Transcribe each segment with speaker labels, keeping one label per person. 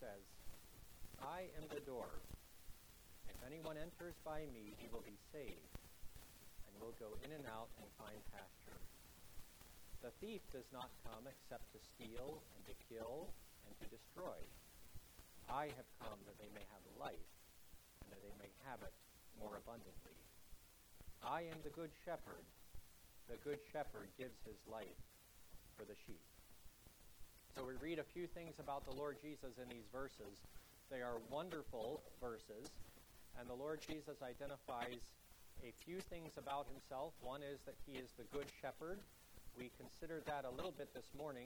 Speaker 1: says, I am the door. If anyone enters by me, he will be saved, and will go in and out and find pasture. The thief does not come except to steal and to kill and to destroy. I have come that they may have life, and that they may have it more abundantly. I am the good shepherd. The good shepherd gives his life for the sheep. So we read a few things about the Lord Jesus in these verses. They are wonderful verses, and the Lord Jesus identifies a few things about himself. One is that he is the good shepherd. We considered that a little bit this morning.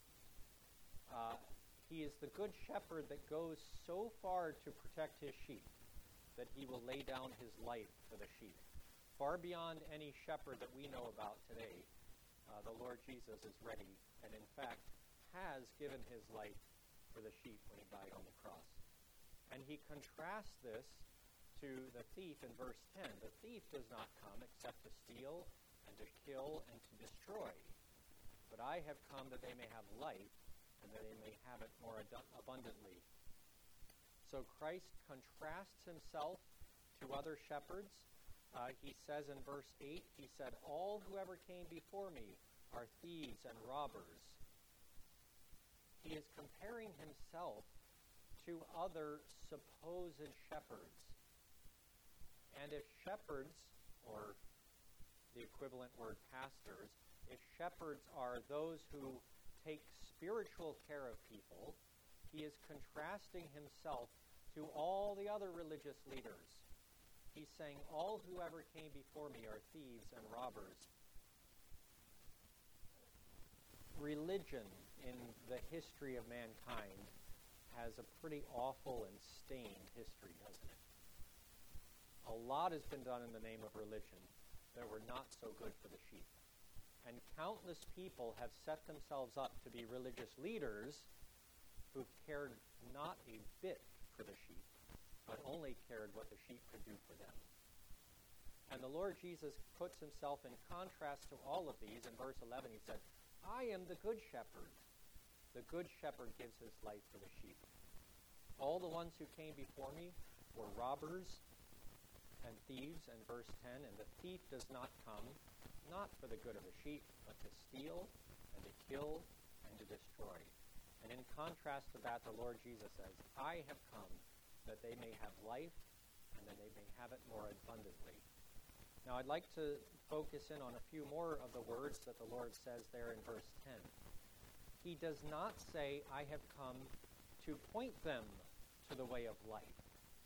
Speaker 1: He is the good shepherd that goes so far to protect his sheep that he will lay down his life for the sheep. Far beyond any shepherd that we know about today, the Lord Jesus is ready and, in fact, has given his life for the sheep when he died on the cross. And he contrasts this to the thief in verse 10. The thief does not come except to steal and to kill and to destroy. But I have come that they may have life and that they may have it more abundantly. So Christ contrasts himself to other shepherds. He says in verse 8, he said, all whoever came before me are thieves and robbers. He is comparing himself to other supposed shepherds. And if shepherds, or the equivalent word pastors, if shepherds are those who take spiritual care of people, he is contrasting himself to all the other religious leaders. He's saying, all whoever came before me are thieves and robbers. Religion in the history of mankind has a pretty awful and stained history, doesn't it? A lot has been done in the name of religion that were not so good for the sheep. And countless people have set themselves up to be religious leaders who cared not a bit for the sheep, but only cared what the sheep could do for them. And the Lord Jesus puts himself in contrast to all of these. In verse 11 he said, I am the good shepherd. The good shepherd gives his life for the sheep. All the ones who came before me were robbers and thieves, in verse 10, and the thief does not come, not for the good of the sheep, but to steal and to kill and to destroy. And in contrast to that, the Lord Jesus says, I have come that they may have life and that they may have it more abundantly. Now I'd like to focus in on a few more of the words that the Lord says there in verse 10. He does not say, I have come to point them to the way of life.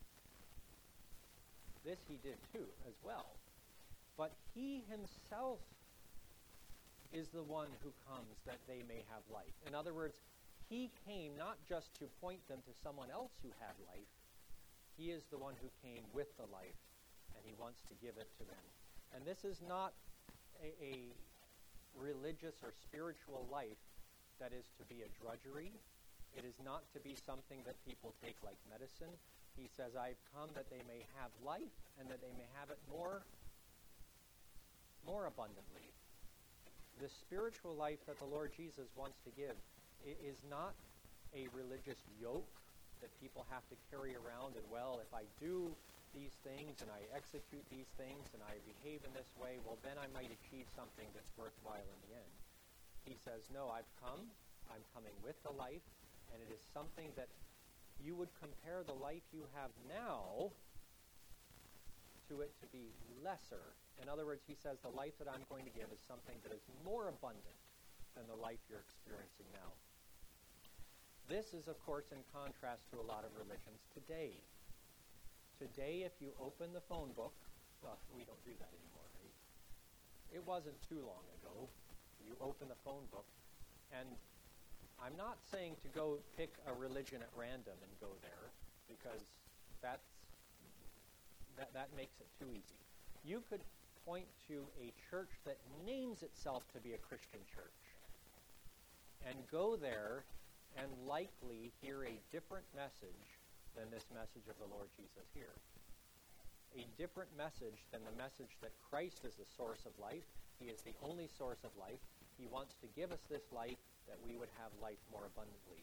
Speaker 1: This he did too, as well. But he himself is the one who comes that they may have life. In other words, he came not just to point them to someone else who had life. He is the one who came with the life, and he wants to give it to them. And this is not a religious or spiritual life that is to be a drudgery. It is not to be something that people take like medicine. He says, I've come that they may have life and that they may have it more abundantly. The spiritual life that the Lord Jesus wants to give is not a religious yoke that people have to carry around, and well, if I do these things and I execute these things and I behave in this way, well, then I might achieve something that's worthwhile in the end. He says, no, I'm coming with the life, and it is something that you would compare the life you have now to it to be lesser. In other words, he says the life that I'm going to give is something that is more abundant than the life you're experiencing now. This is, of course, in contrast to a lot of religions today. Today, if you open the phone book, well, we don't do that anymore, right? It wasn't too long ago. You open the phone book, and I'm not saying to go pick a religion at random and go there, because that makes it too easy. You could point to a church that names itself to be a Christian church and go there and likely hear a different message than this message of the Lord Jesus here. A different message than the message that Christ is the source of life. He is the only source of life. He wants to give us this life that we would have life more abundantly.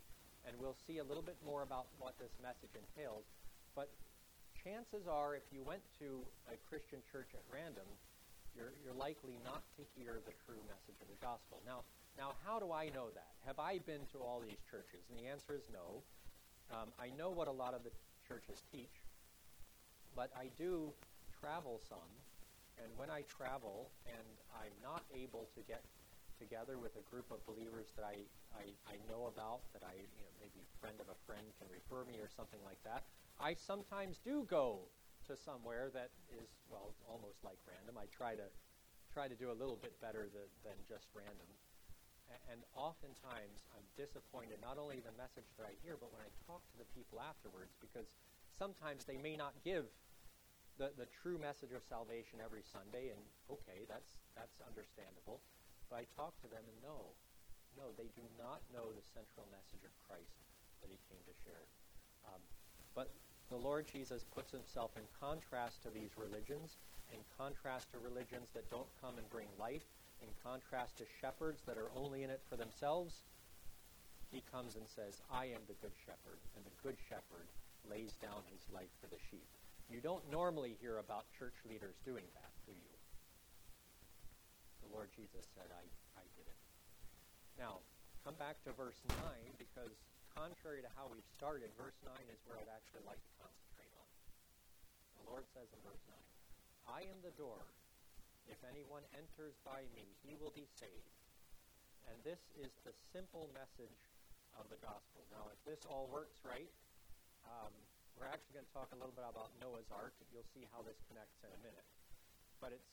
Speaker 1: And we'll see a little bit more about what this message entails. But chances are, if you went to a Christian church at random, you're likely not to hear the true message of the gospel. Now, how do I know that? Have I been to all these churches? And the answer is no. I know what a lot of the churches teach, but I do travel some. And when I travel and I'm not able to get together with a group of believers that I know about, that maybe a friend of a friend can refer me or something like that, I sometimes do go to somewhere that is, well, almost like random. I try to do a little bit better than just random. And oftentimes I'm disappointed, not only the message that I hear, but when I talk to the people afterwards, because sometimes they may not give the true message of salvation every Sunday, and okay, that's understandable. But I talk to them and no, they do not know the central message of Christ that he came to share. But the Lord Jesus puts himself in contrast to these religions, in contrast to religions that don't come and bring life, in contrast to shepherds that are only in it for themselves. He comes and says, I am the good shepherd, and the good shepherd lays down his life for the sheep. You don't normally hear about church leaders doing that, do you? The Lord Jesus said, I did it. Now, come back to verse 9, because contrary to how we've started, verse 9 is where I'd actually like to concentrate on. The Lord says in verse 9, I am the door. If anyone enters by me, he will be saved. And this is the simple message of the gospel. Now, if this all works right, we're actually going to talk a little bit about Noah's Ark. You'll see how this connects in a minute. But it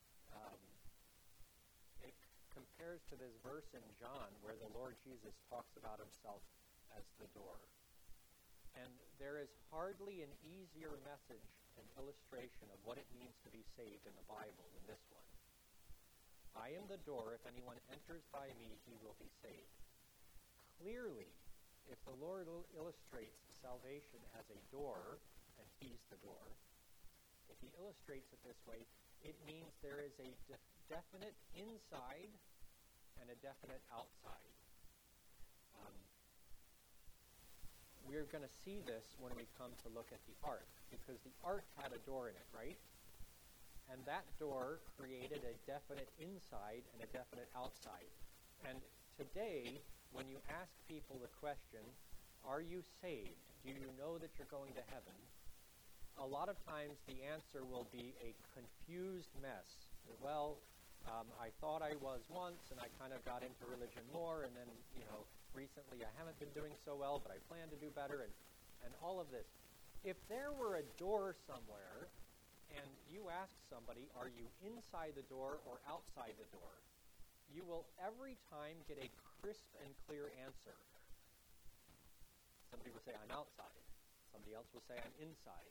Speaker 1: compares to this verse in John where the Lord Jesus talks about himself as the door. And there is hardly an easier message and illustration of what it means to be saved in the Bible than this one. I am the door. If anyone enters by me, he will be saved. Clearly, if the Lord illustrates salvation as a door, and he's the door, if he illustrates it this way, it means there is a definite inside and a definite outside. We're going to see this when we come to look at the ark, because the ark had a door in it, right? And that door created a definite inside and a definite outside. And today, when you ask people the question, are you saved? Do you know that you're going to heaven? A lot of times the answer will be a confused mess. Well, I thought I was once, and I kind of got into religion more, and then, recently I haven't been doing so well, but I plan to do better, and all of this. If there were a door somewhere, and you ask somebody, are you inside the door or outside the door? You will every time get a crisp and clear answer. Somebody will say, I'm outside. Somebody else will say, I'm inside.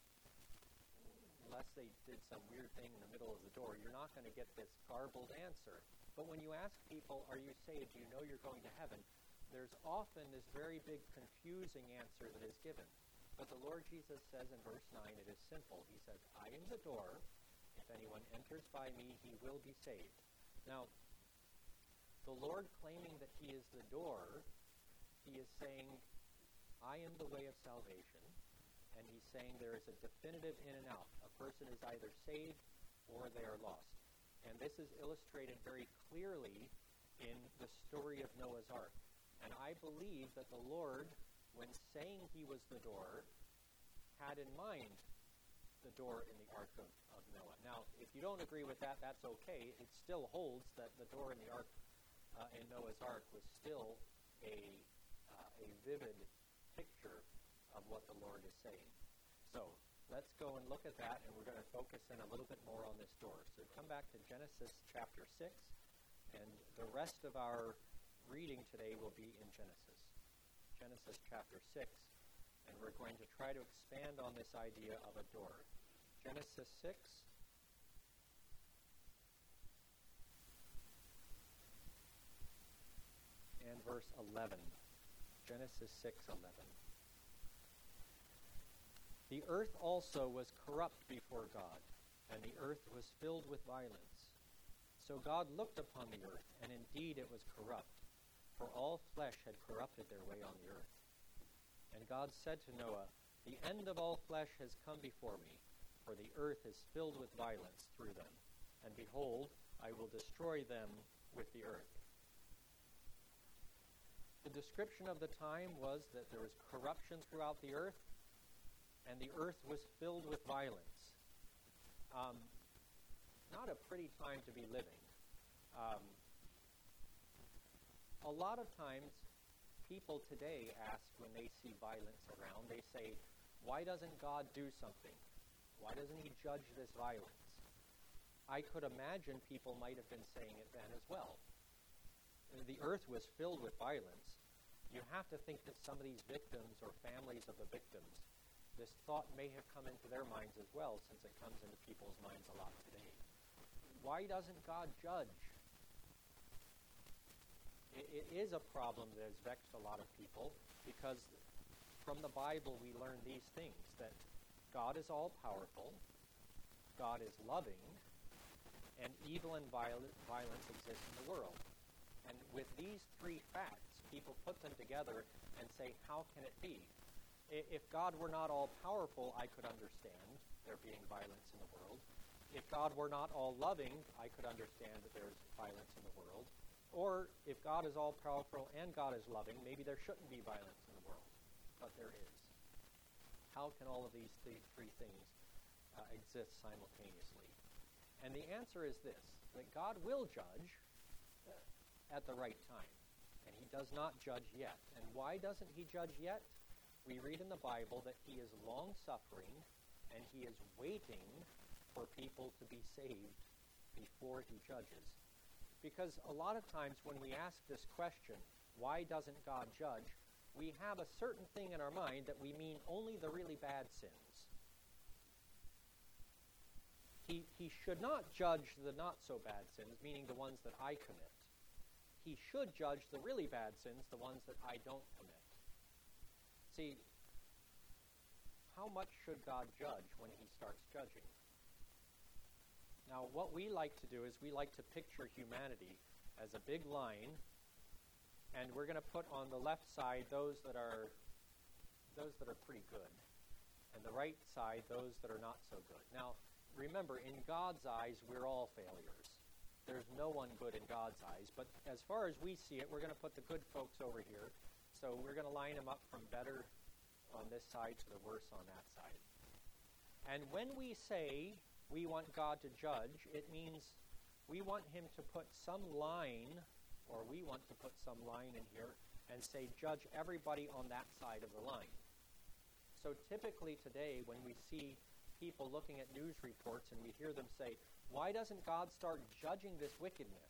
Speaker 1: Unless they did some weird thing in the middle of the door, you're not going to get this garbled answer. But when you ask people, are you saved? Do you know you're going to heaven? There's often this very big confusing answer that is given. But the Lord Jesus says in verse 9, it is simple. He says, I am the door. If anyone enters by me, he will be saved. Now, the Lord claiming that he is the door, he is saying, I am the way of salvation. And he's saying there is a definitive in and out. A person is either saved or they are lost. And this is illustrated very clearly in the story of Noah's Ark. And I believe that the Lord, when saying he was the door, had in mind the door in the Ark of Noah. Now, if you don't agree with that, that's okay. It still holds that the door in the Ark, in Noah's Ark, was still a vivid picture of what the Lord is saying. So, let's go and look at that, and we're going to focus in a little bit more on this door. So come back to Genesis chapter 6, and the rest of our reading today will be in Genesis. Genesis chapter 6, and we're going to try to expand on this idea of a door. Genesis 6, and verse 11. Genesis 6:11. The earth also was corrupt before God, and the earth was filled with violence. So God looked upon the earth, and indeed it was corrupt, for all flesh had corrupted their way on the earth. And God said to Noah, "The end of all flesh has come before me, for the earth is filled with violence through them. And behold, I will destroy them with the earth." The description of the time was that there was corruption throughout the earth, and the earth was filled with violence. Not a pretty time to be living. A lot of times, people today ask when they see violence around, they say, "Why doesn't God do something? Why doesn't he judge this violence?" I could imagine people might have been saying it then as well. The earth was filled with violence. You have to think that some of these victims or families of the victims, this thought may have come into their minds as well, since it comes into people's minds a lot today. Why doesn't God judge? It is a problem that has vexed a lot of people, because from the Bible we learn these things, that God is all-powerful, God is loving, and evil and violence exist in the world. And with these three facts, people put them together and say, how can it be? If God were not all-powerful, I could understand there being violence in the world. If God were not all-loving, I could understand that there's violence in the world. Or if God is all-powerful and God is loving, maybe there shouldn't be violence in the world. But there is. How can all of these three things exist simultaneously? And the answer is this, that God will judge at the right time. And he does not judge yet. And why doesn't he judge yet? We read in the Bible that he is long-suffering and he is waiting for people to be saved before he judges. Because a lot of times when we ask this question, why doesn't God judge, we have a certain thing in our mind that we mean only the really bad sins. He should not judge the not-so-bad sins, meaning the ones that I commit. He should judge the really bad sins, the ones that I don't commit. See, how much should God judge when he starts judging? Now, what we like to do is we like to picture humanity as a big line, and we're going to put on the left side those that are pretty good, and the right side those that are not so good. Now, remember, in God's eyes, we're all failures. There's no one good in God's eyes, but as far as we see it, we're going to put the good folks over here. So we're going to line them up from better on this side to the worse on that side. And when we say we want God to judge, it means we want him to put some line, or we want to put some line in here and say, judge everybody on that side of the line. So typically today, when we see people looking at news reports and we hear them say, why doesn't God start judging this wickedness?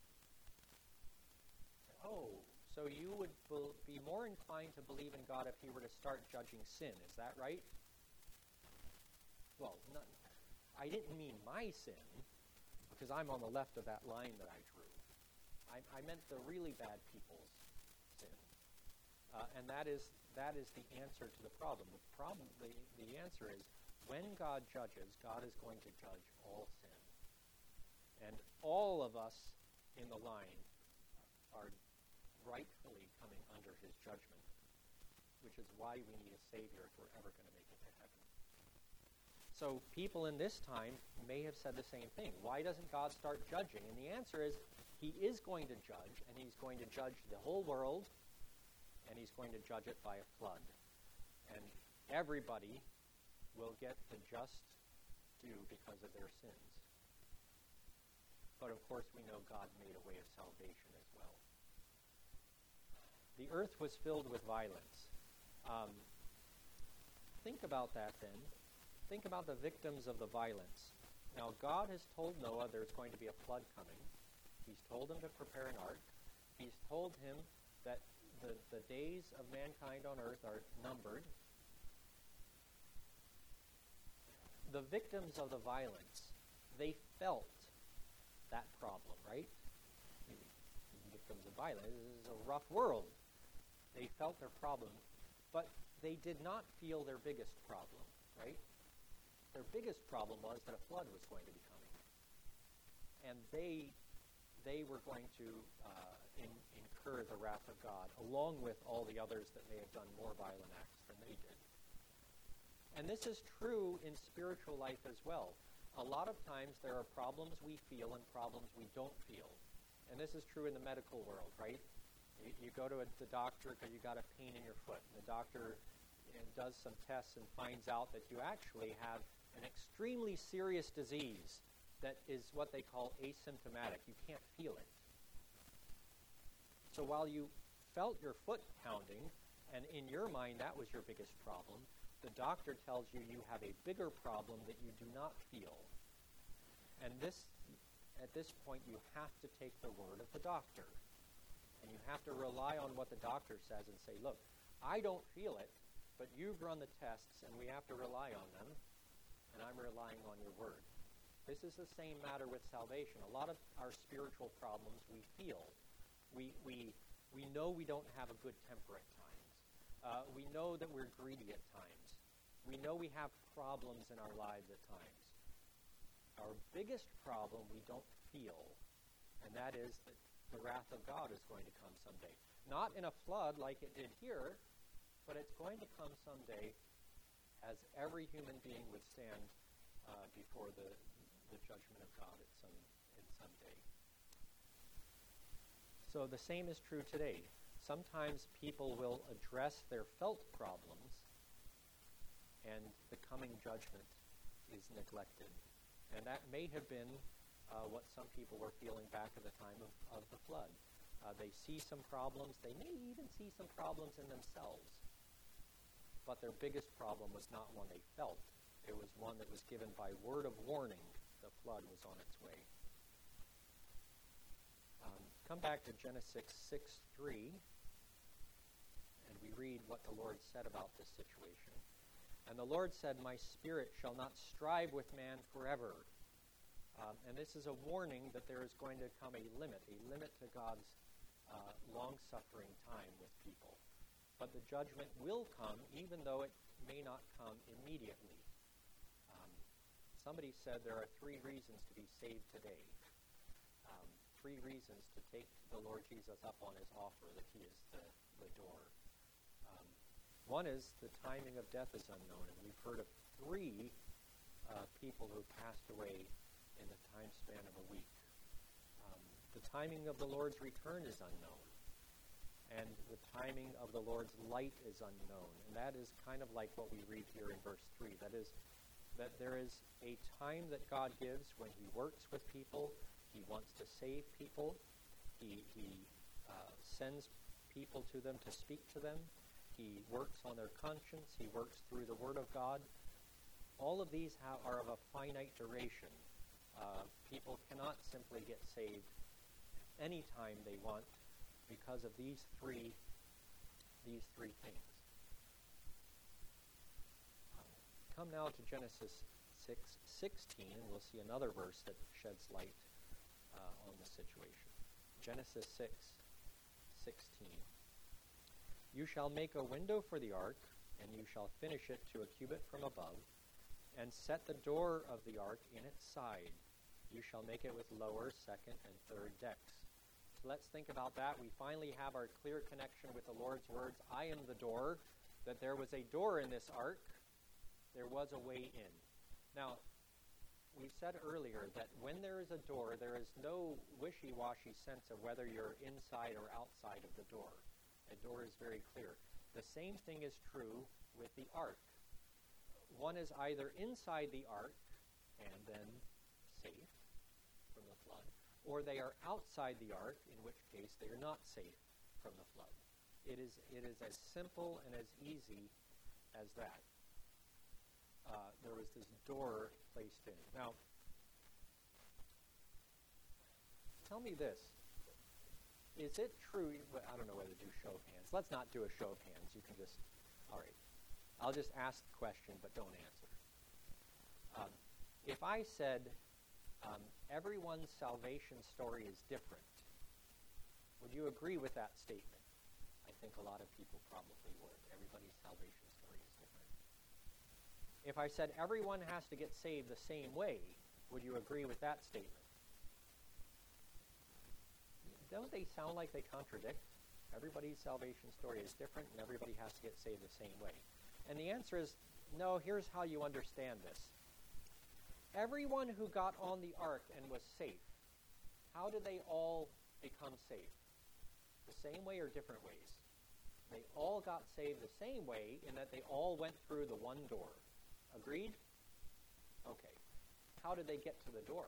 Speaker 1: Oh, so you would be more inclined to believe in God if he were to start judging sin. Is that right? Well, I didn't mean my sin, because I'm on the left of that line that I drew. I meant the really bad people's sin. And that is the answer to the problem. The answer is, when God judges, God is going to judge all sin. And all of us in the line are rightfully coming under his judgment, which is why we need a Savior if we're ever going to make it to heaven. So people in this time may have said the same thing. Why doesn't God start judging? And the answer is, he is going to judge, and he's going to judge the whole world, and he's going to judge it by a flood. And everybody will get the just due because of their sins. But of course we know God made a way of salvation as well. The earth was filled with violence. Think about that then. Think about the victims of the violence. Now God has told Noah there's going to be a flood coming. He's told him to prepare an ark. He's told him that the days of mankind on earth are numbered. The victims of the violence, they felt that problem, right? Victims of violence, this is a rough world. They felt their problem, but they did not feel their biggest problem, right? Their biggest problem was that a flood was going to be coming. And they they were going to incur the wrath of God, along with all the others that may have done more violent acts than they did. And this is true in spiritual life as well. A lot of times there are problems we feel and problems we don't feel. And this is true in the medical world, right? You go to the doctor because you got a pain in your foot. And the doctor does some tests and finds out that you actually have an extremely serious disease that is what they call asymptomatic. You can't feel it. So while you felt your foot pounding, and in your mind that was your biggest problem, the doctor tells you you have a bigger problem that you do not feel. And at this point, you have to take the word of the doctor. And you have to rely on what the doctor says and say, look, I don't feel it, but you've run the tests, and we have to rely on them, and I'm relying on your word. This is the same matter with salvation. A lot of our spiritual problems we feel. We know we don't have a good temper at times. We know that we're greedy at times. We know we have problems in our lives at times. Our biggest problem we don't feel, and that is that the wrath of God is going to come someday. Not in a flood like it did here, but it's going to come someday as every human being would stand before the judgment of God at some day. So the same is true today. Sometimes people will address their felt problems, and the coming judgment is neglected. And that may have been what some people were feeling back at the time of the flood. They see some problems. They may even see some problems in themselves. But their biggest problem was not one they felt. It was one that was given by word of warning. The flood was on its way. Come back to Genesis 6:3, and we read what the Lord said about this situation. And the Lord said, "My spirit shall not strive with man forever." And this is a warning that there is going to come a limit to God's long-suffering time with people. But the judgment will come, even though it may not come immediately. Somebody said there are 3 reasons to be saved today. 3 reasons to take the Lord Jesus up on his offer that he is the door. One is the timing of death is unknown, and we've heard of 3 people who passed away in the time span of a week. The timing of the Lord's return is unknown, and the timing of the Lord's light is unknown. And that is kind of like what we read here in verse 3. That is, that there is a time that God gives when he works with people. He wants to save people. He sends people to them to speak to them. He works on their conscience. He works through the Word of God. All of these are of a finite duration. People cannot simply get saved anytime they want because of these three things. Come now to Genesis 6:16, and we'll see another verse that sheds light on the situation. Genesis 6:16. "You shall make a window for the ark, and you shall finish it to a cubit from above, and set the door of the ark in its side. You shall make it with lower, second, and third decks." So let's think about that. We finally have our clear connection with the Lord's words, "I am the door," that there was a door in this ark. There was a way in. Now, we said earlier that when there is a door, there is no wishy-washy sense of whether you're inside or outside of the door. A door is very clear. The same thing is true with the ark. One is either inside the ark and then safe from the flood, or they are outside the ark, in which case they are not safe from the flood. It is as simple and as easy as that. There was this door placed in. Now, tell me this. Is it true? I don't know whether to do show of hands. Let's not do a show of hands. You can just, all right. I'll just ask the question, but don't answer. If I said everyone's salvation story is different, would you agree with that statement? I think a lot of people probably would. Everybody's salvation story is different. If I said everyone has to get saved the same way, would you agree with that statement? don't they sound like they contradict? Everybody's salvation story is different, and everybody has to get saved the same way. And the answer is, no, here's how you understand this. Everyone who got on the ark and was safe, how did they all become saved? The same way or different ways? They all got saved the same way in that they all went through the one door. Agreed? Okay. How did they get to the door?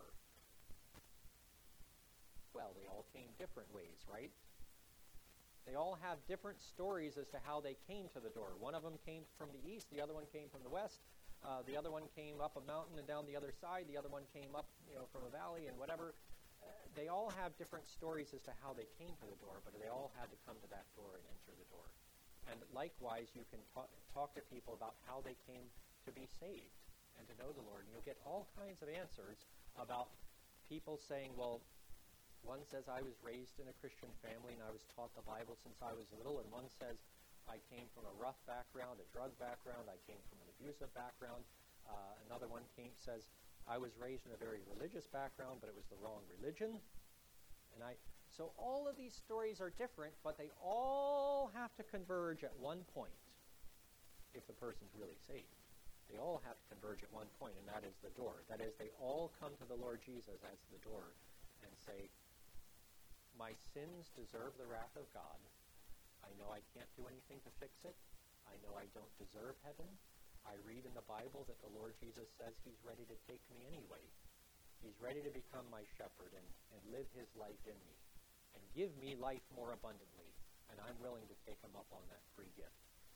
Speaker 1: Well, they all came different ways, right? They all have different stories as to how they came to the door. One of them came from the east, the other one came from the west, the other one came up a mountain and down the other side, the other one came up, from a valley and whatever. They all have different stories as to how they came to the door, but they all had to come to that door and enter the door. And likewise, you can talk to people about how they came to be saved and to know the Lord. And you'll get all kinds of answers about people saying, well, one says, I was raised in a Christian family and I was taught the Bible since I was little. And one says, I came from a rough background, a drug background. I came from an abusive background. Another one says, I was raised in a very religious background, but it was the wrong religion. So all of these stories are different, but they all have to converge at one point if the person's really saved. They all have to converge at one point, and that is the door. That is, they all come to the Lord Jesus as the door and say, my sins deserve the wrath of God. I know I can't do anything to fix it. I know I don't deserve heaven. I read in the Bible that the Lord Jesus says he's ready to take me anyway. He's ready to become my shepherd and live his life in me and give me life more abundantly. And I'm willing to take him up on that free gift.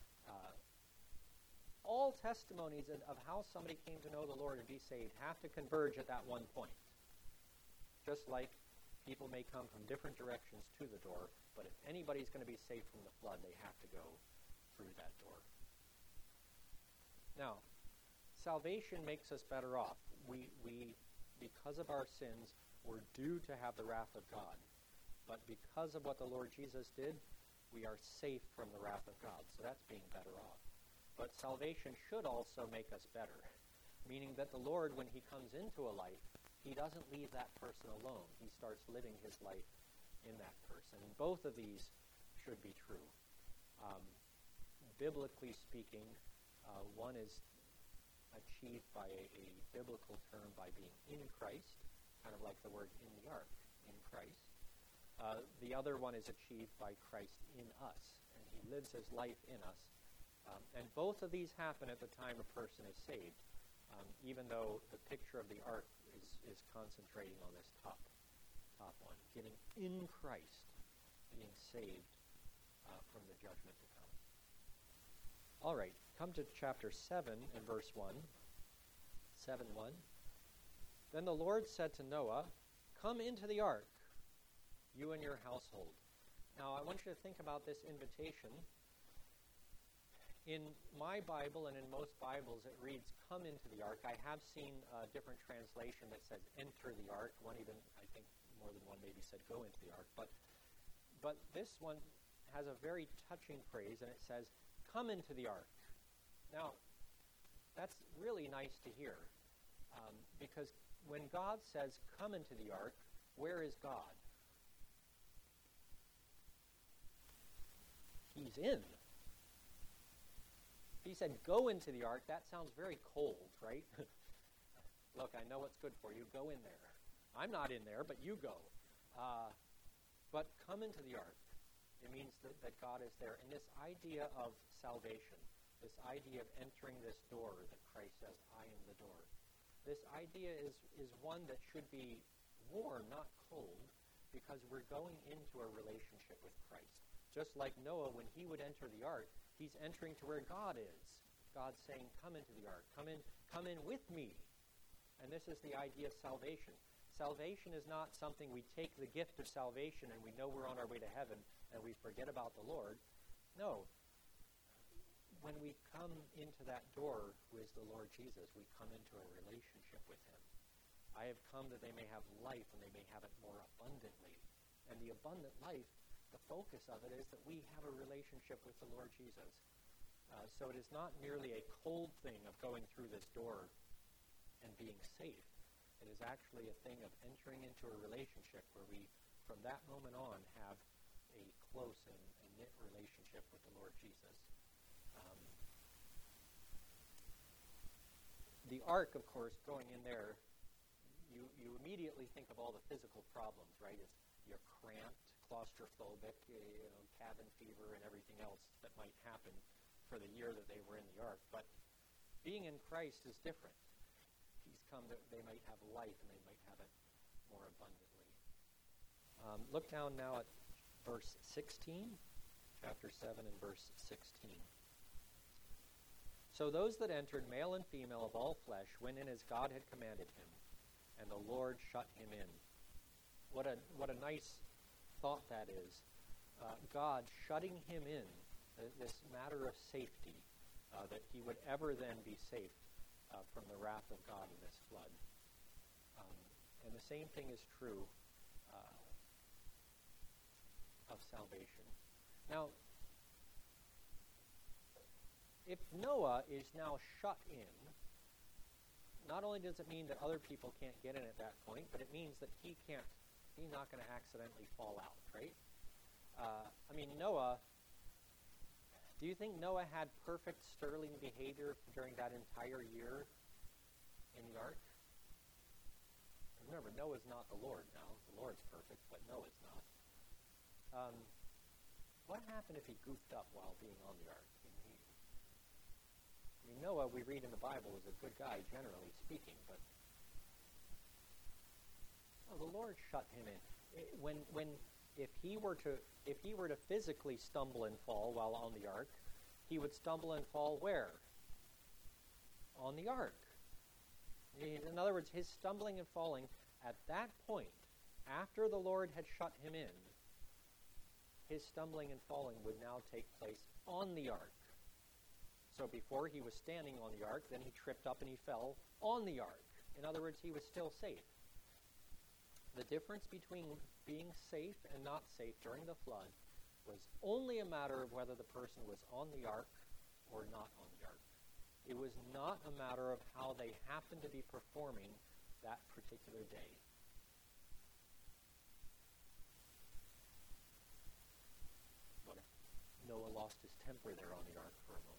Speaker 1: All testimonies of how somebody came to know the Lord and be saved have to converge at that one point. Just like people may come from different directions to the door, but if anybody's going to be saved from the flood, they have to go through that door. Now, salvation makes us better off. We because of our sins, we're due to have the wrath of God. But because of what the Lord Jesus did, we are safe from the wrath of God. So that's being better off. But salvation should also make us better, meaning that the Lord, when he comes into a life, he doesn't leave that person alone. He starts living his life in that person. And both of these should be true. Biblically speaking, one is achieved by a biblical term by being in Christ, kind of like the word in the ark, in Christ. The other one is achieved by Christ in us, and he lives his life in us. And both of these happen at the time a person is saved, even though the picture of the ark is concentrating on this top one, getting in Christ, being saved from the judgment to come. All right, come to chapter 7 and verse 1. 7:1. Then the Lord said to Noah, come into the ark, you and your household. Now, I want you to think about this invitation. In my Bible and in most Bibles, it reads, come into the ark. I have seen a different translation that says, enter the ark. One even, I think more than one maybe said, go into the ark. But this one has a very touching phrase, and it says, come into the ark. Now, that's really nice to hear, because when God says, come into the ark, where is God? He's in. He said, go into the ark. That sounds very cold, right? Look, I know what's good for you. Go in there. I'm not in there, but you go. But come into the ark. It means that God is there. And this idea of salvation, this idea of entering this door that Christ says, I am the door. This idea is one that should be warm, not cold, because we're going into a relationship with Christ. Just like Noah, when he would enter the ark, he's entering to where God is. God's saying, come into the ark. Come in with me. And this is the idea of salvation. Salvation is not something we take the gift of salvation and we know we're on our way to heaven and we forget about the Lord. No. When we come into that door who is the Lord Jesus, we come into a relationship with him. I have come that they may have life and they may have it more abundantly. And the abundant life, the focus of it is that we have a relationship with the Lord Jesus. So it is not merely a cold thing of going through this door and being safe. It is actually a thing of entering into a relationship where we, from that moment on, have a close and knit relationship with the Lord Jesus. The ark, of course, going in there, you immediately think of all the physical problems, right? You're cramped, claustrophobic, cabin fever, and everything else that might happen for the year that they were in the ark. But being in Christ is different. He's come that they might have life, and they might have it more abundantly. Look down now at verse 16, chapter 7 and verse 16. So those that entered, male and female of all flesh, went in as God had commanded him, and the Lord shut him in. What a nice thought that is. God shutting him in, this matter of safety, that he would ever then be safe from the wrath of God in this flood. And the same thing is true of salvation. Now, if Noah is now shut in, not only does it mean that other people can't get in at that point, but it means that he's not going to accidentally fall out, right? Noah, do you think Noah had perfect sterling behavior during that entire year in the ark? Remember, Noah's not the Lord now. The Lord's perfect, but Noah's not. What happened if he goofed up while being on the ark? Noah, we read in the Bible, is a good guy, generally speaking, but the Lord shut him in. If he were to physically stumble and fall while on the ark, he would stumble and fall where? On the ark. In other words, his stumbling and falling at that point, after the Lord had shut him in, his stumbling and falling would now take place on the ark. So before he was standing on the ark, then he tripped up and he fell on the ark. In other words, he was still safe. The difference between being safe and not safe during the flood was only a matter of whether the person was on the ark or not on the ark. It was not a matter of how they happened to be performing that particular day. What if Noah lost his temper there on the ark for a moment?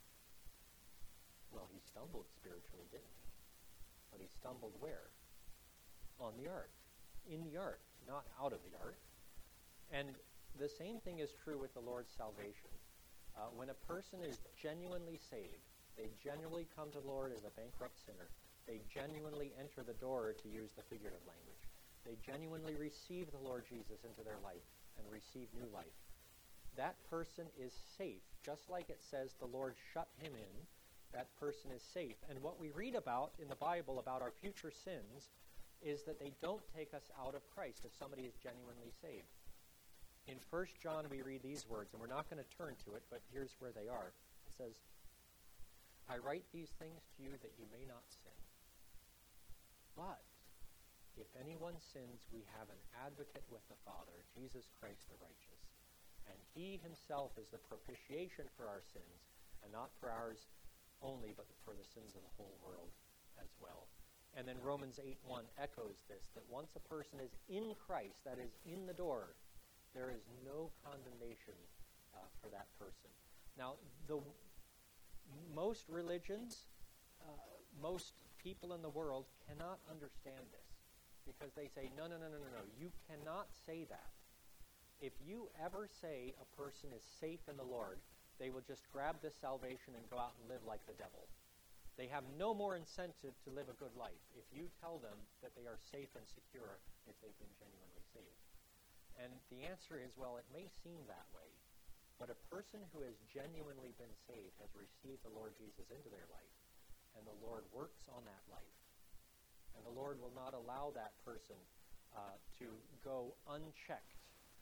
Speaker 1: Well, he stumbled spiritually, didn't he? But he stumbled where? On the ark. In the ark, not out of the ark. And the same thing is true with the Lord's salvation. When a person is genuinely saved, they genuinely come to the Lord as a bankrupt sinner. They genuinely enter the door, to use the figurative language. They genuinely receive the Lord Jesus into their life and receive new life. That person is safe, just like it says the Lord shut him in. That person is safe. And what we read about in the Bible about our future sins is that they don't take us out of Christ if somebody is genuinely saved. In 1 John, we read these words, and we're not going to turn to it, but here's where they are. It says, I write these things to you that you may not sin. But if anyone sins, we have an advocate with the Father, Jesus Christ the righteous. And he himself is the propitiation for our sins, and not for ours only, but for the sins of the whole world as well. And then Romans 8:1 echoes this, that once a person is in Christ, that is in the door, there is no condemnation for that person. Now, most religions, most people in the world cannot understand this, because they say, no, you cannot say that. If you ever say a person is safe in the Lord, they will just grab this salvation and go out and live like the devil. They have no more incentive to live a good life if you tell them that they are safe and secure if they've been genuinely saved. And the answer is, well, it may seem that way, but a person who has genuinely been saved has received the Lord Jesus into their life, and the Lord works on that life. And the Lord will not allow that person to go unchecked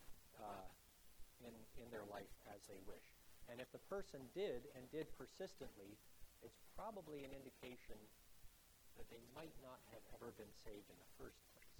Speaker 1: in their life as they wish. And if the person did persistently, it's probably an indication that they might not have ever been saved in the first place.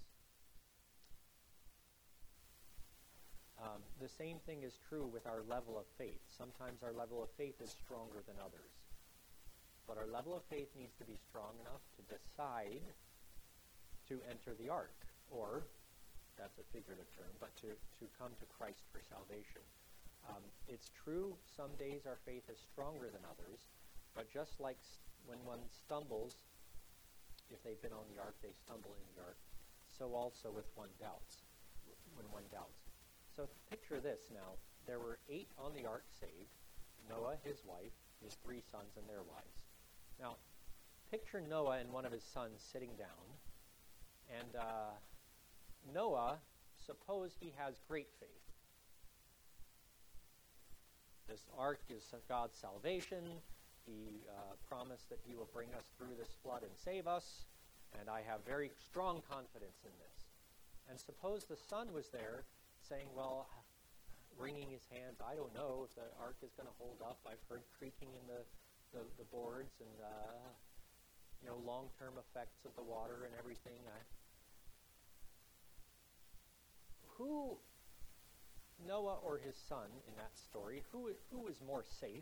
Speaker 1: The same thing is true with our level of faith. Sometimes our level of faith is stronger than others. But our level of faith needs to be strong enough to decide to enter the ark, or that's a figurative term, but to come to Christ for salvation. It's true some days our faith is stronger than others, but just like when one stumbles, if they've been on the ark, they stumble in the ark, so also with when one doubts. So picture this now. There were 8 on the ark saved, Noah, his wife, his 3 sons, and their wives. Now, picture Noah and one of his sons sitting down, and Noah, suppose he has great faith. This ark is God's salvation. He promised that he will bring us through this flood and save us, and I have very strong confidence in this. And suppose the son was there saying, well, wringing his hands, I don't know if the ark is going to hold up. I've heard creaking in the boards and long-term effects of the water and everything. Who, Noah or his son in that story, who is more safe?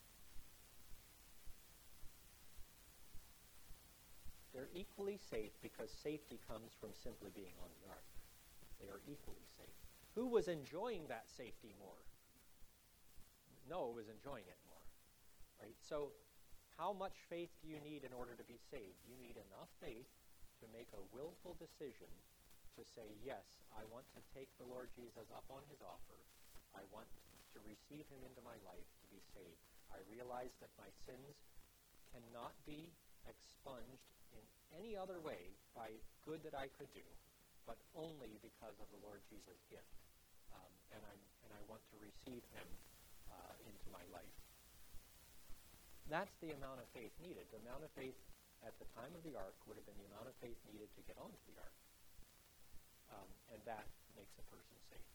Speaker 1: They're equally safe because safety comes from simply being on the ark. They are equally safe. Who was enjoying that safety more? Noah was enjoying it more, right? So how much faith do you need in order to be saved? You need enough faith to make a willful decision to say, yes, I want to take the Lord Jesus up on his offer. I want to receive him into my life to be saved. I realize that my sins cannot be expunged in any other way by good that I could do, but only because of the Lord Jesus' gift. And I want to receive him into my life. That's the amount of faith needed. The amount of faith at the time of the ark would have been the amount of faith needed to get onto the ark. And that makes a person safe.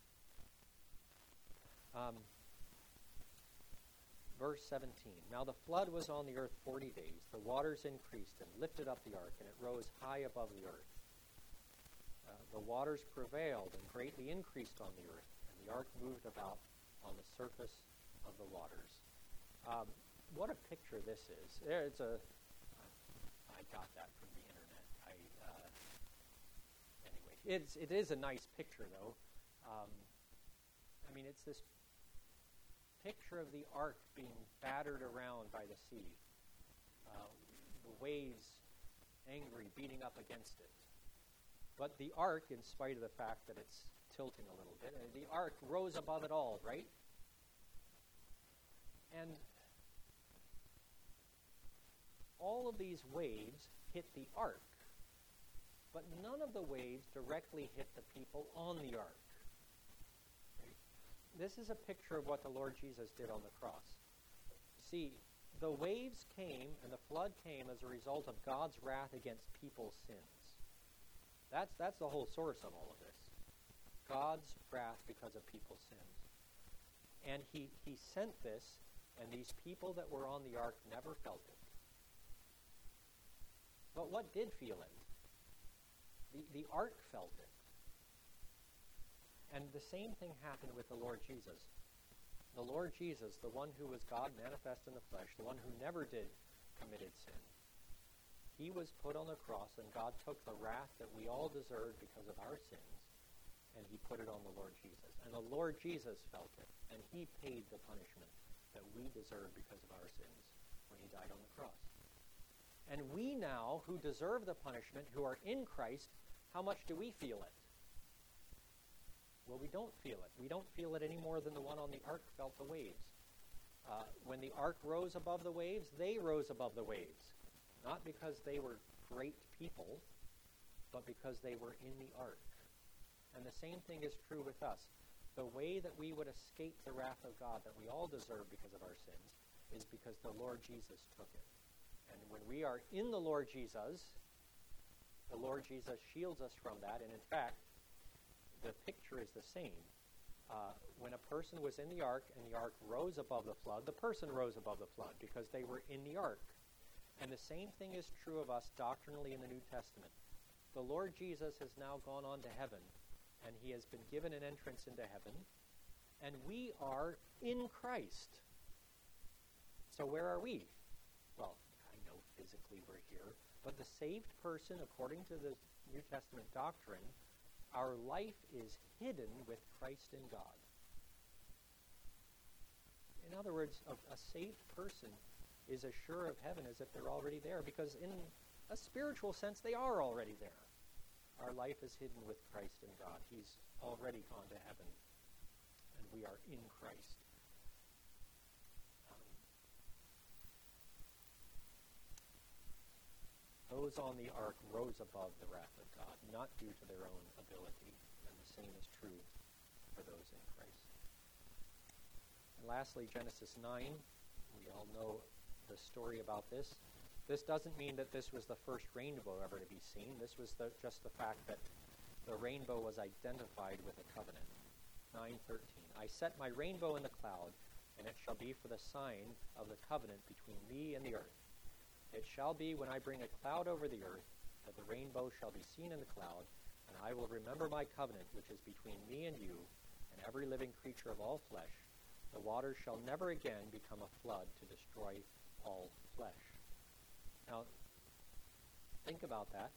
Speaker 1: Verse 17. Now the flood was on the earth 40 days. The waters increased and lifted up the ark, and it rose high above the earth. The waters prevailed and greatly increased on the earth, and the ark moved about on the surface of the waters. What a picture this is. I got that from the internet. Anyway, it is a nice picture, though. It's this picture of the ark being battered around by the sea. The waves, angry, beating up against it. But the ark, in spite of the fact that it's tilting a little bit, the ark rose above it all, right? And all of these waves hit the ark, but none of the waves directly hit the people on the ark. This is a picture of what the Lord Jesus did on the cross. See, the waves came and the flood came as a result of God's wrath against people's sins. That's the whole source of all of this. God's wrath because of people's sins. And he sent this, and these people that were on the ark never felt it. But what did feel it? The ark felt it. And the same thing happened with the Lord Jesus. The Lord Jesus, the one who was God manifest in the flesh, the one who never did committed sin, he was put on the cross, and God took the wrath that we all deserved because of our sins, and he put it on the Lord Jesus. And the Lord Jesus felt it, and he paid the punishment that we deserve because of our sins when he died on the cross. And we now, who deserve the punishment, who are in Christ, how much do we feel it? Well, we don't feel it. We don't feel it any more than the one on the ark felt the waves. When the ark rose above the waves, they rose above the waves. Not because they were great people, but because they were in the ark. And the same thing is true with us. The way that we would escape the wrath of God that we all deserve because of our sins is because the Lord Jesus took it. And when we are in the Lord Jesus shields us from that. And in fact, the picture is the same. When a person was in the ark and the ark rose above the flood, the person rose above the flood because they were in the ark. And the same thing is true of us doctrinally in the New Testament. The Lord Jesus has now gone on to heaven, and he has been given an entrance into heaven, and we are in Christ. So where are we? Well, I know physically we're here, but the saved person, according to the New Testament doctrine, our life is hidden with Christ in God. In other words, a saved person is as sure of heaven as if they're already there, because in a spiritual sense, they are already there. Our life is hidden with Christ in God. He's already gone to heaven, and we are in Christ. Those on the ark rose above the wrath of God, not due to their own ability, and the same is true for those in Christ. And lastly, Genesis 9. We all know the story about this. This doesn't mean that this was the first rainbow ever to be seen. This was just the fact that the rainbow was identified with a covenant. 9:13. I set my rainbow in the cloud, and it shall be for the sign of the covenant between me and the earth. It shall be when I bring a cloud over the earth, that the rainbow shall be seen in the cloud, and I will remember my covenant which is between me and you, and every living creature of all flesh. The waters shall never again become a flood to destroy all flesh. Now, think about that.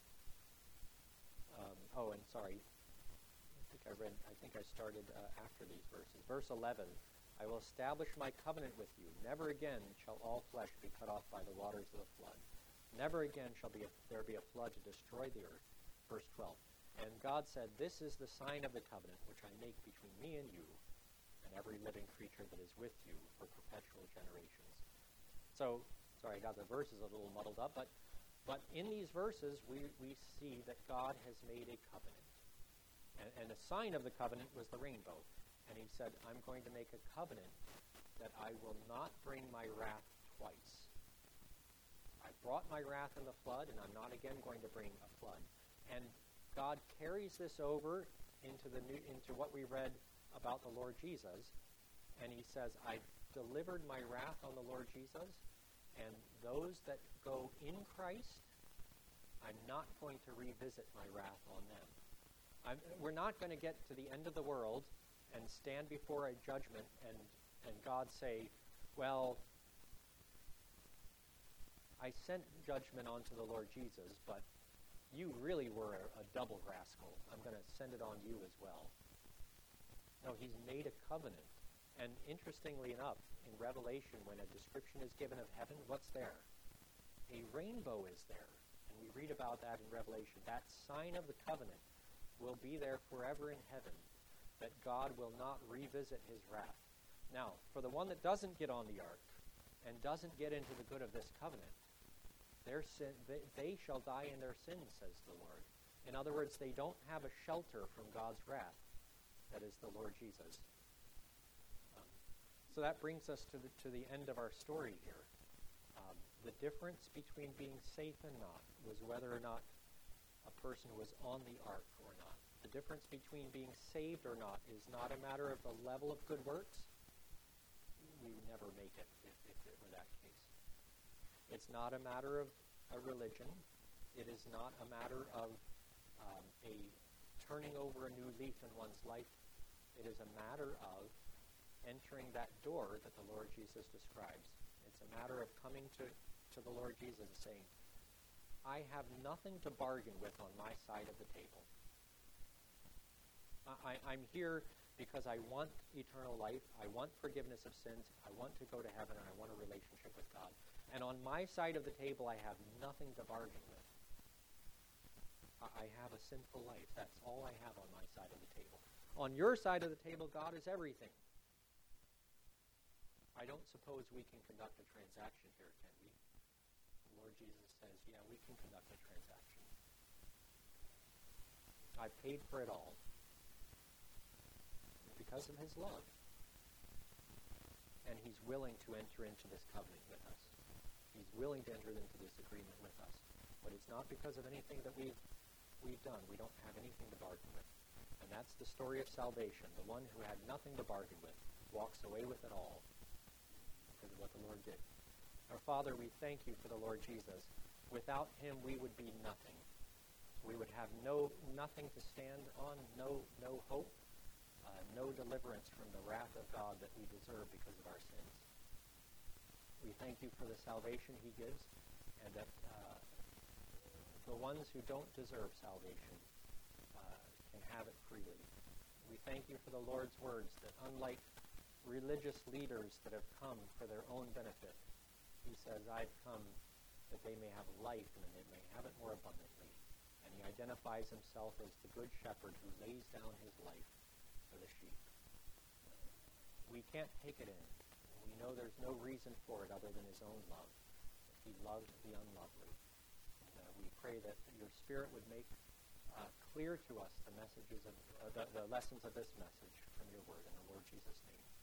Speaker 1: I think I started after these verses. Verse 11, I will establish my covenant with you. Never again shall all flesh be cut off by the waters of the flood. Never again shall there be a flood to destroy the earth. Verse 12, and God said, this is the sign of the covenant which I make between me and you and every living creature that is with you for perpetual generations. So, sorry, I got the verses a little muddled up, but in these verses we see that God has made a covenant. And a sign of the covenant was the rainbow. And he said, I'm going to make a covenant that I will not bring my wrath twice. I brought my wrath in the flood, and I'm not again going to bring a flood. And God carries this over into what we read about the Lord Jesus. And he says, I delivered my wrath on the Lord Jesus, and those that go in Christ, I'm not going to revisit my wrath on them. We're not going to get to the end of the world and stand before a judgment and God say, well, I sent judgment onto the Lord Jesus, but you really were a double rascal. I'm going to send it on you as well. No, he's made a covenant. And interestingly enough, in Revelation, when a description is given of heaven, what's there? A rainbow is there. And we read about that in Revelation. That sign of the covenant will be there forever in heaven, that God will not revisit his wrath. Now, for the one that doesn't get on the ark and doesn't get into the good of this covenant, their sin, they shall die in their sins, says the Lord. In other words, they don't have a shelter from God's wrath. That is the Lord Jesus. So that brings us to the end of our story here. The difference between being safe and not was whether or not a person was on the ark or not. The difference between being saved or not is not a matter of the level of good works. We would never make it if it were that case. It's not a matter of a religion. It is not a matter of a turning over a new leaf in one's life. It is a matter of entering that door that the Lord Jesus describes. It's a matter of coming to the Lord Jesus and saying, I have nothing to bargain with on my side of the table. I'm here because I want eternal life, I want forgiveness of sins, I want to go to heaven, and I want a relationship with God. And on my side of the table, I have nothing to bargain with. I have a sinful life. That's all I have on my side of the table. On your side of the table, God is everything. I don't suppose we can conduct a transaction here, can we? The Lord Jesus says, yeah, we can conduct a transaction. I paid for it all because of his love. And he's willing to enter into this covenant with us. He's willing to enter into this agreement with us. But it's not because of anything that we've done. We don't have anything to bargain with. And that's the story of salvation. The one who had nothing to bargain with walks away with it all because of what the Lord did. Our Father, we thank you for the Lord Jesus. Without him, we would be nothing. We would have nothing to stand on, no hope, no deliverance from the wrath of God that we deserve because of our sins. We thank you for the salvation he gives, and that the ones who don't deserve salvation can can have it freely. We thank you for the Lord's words that unlike religious leaders that have come for their own benefit, he says, I've come that they may have life and that they may have it more abundantly. And he identifies himself as the good shepherd who lays down his life for the sheep. We can't take it in. We know there's no reason for it other than his own love. He loved the unlovely. And, we pray that your Spirit would make clear to us the messages of the lessons of this message from your word. In the Lord Jesus' name.